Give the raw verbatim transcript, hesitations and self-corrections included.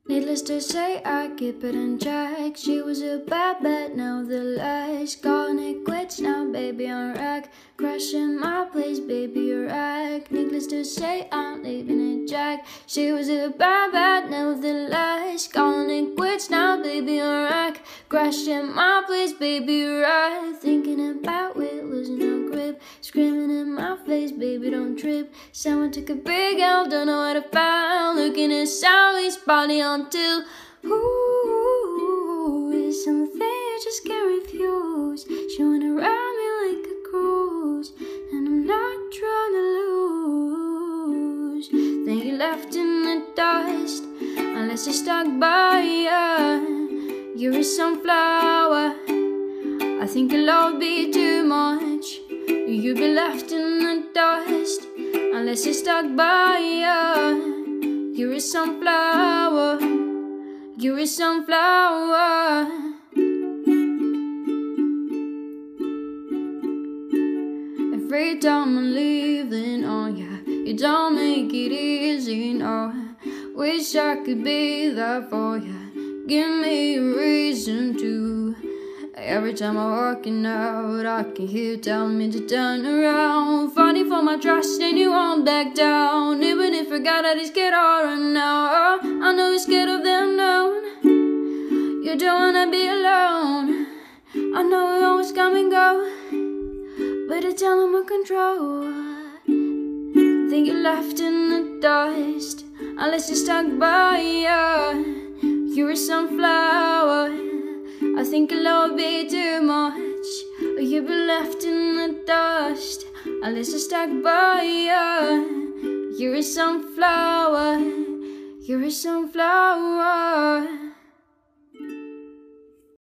Needless to say, I keep it in check. She was a bad bet, now the lies. Calling it quits now, baby, on rack. Crashing my place, baby, you're rack. Needless to say, I'm leaving it jack. She was a bad bet, now the lies. Calling it quits now, baby, on rack. Crashing my place, baby, you're rack. Thinking about it, losing your grip. Screaming in my face, baby, don't trip. Someone took a big L, don't know how to find. Looking at Sally's body until ooh, it's something I just can't refuse. She went around me like a cruise, and I'm not trying to lose. Then you left in the dust, unless you're stuck by you. You're a sunflower. I think your love would be too much. You'd be left in the dust, unless you're stuck by you. You're a sunflower. You're a sunflower. Every time I'm leaving, oh yeah, you don't make it easy, no. Wish I could be there for you. Give me a reason to. Every time I'm walking out, I can hear you telling me to turn around. Fighting for my trust and you won't back down. Even if I got it, scared or run now. I know you're scared of the unknown. You don't wanna be alone. I know we always come and go, but it's all in my control. Think you're left in the dust, unless you're stuck by you. You're a sunflower. I think your love would be too much, or you'd be left in the dust, unless you're stuck by you. You're a sunflower. You're a sunflower.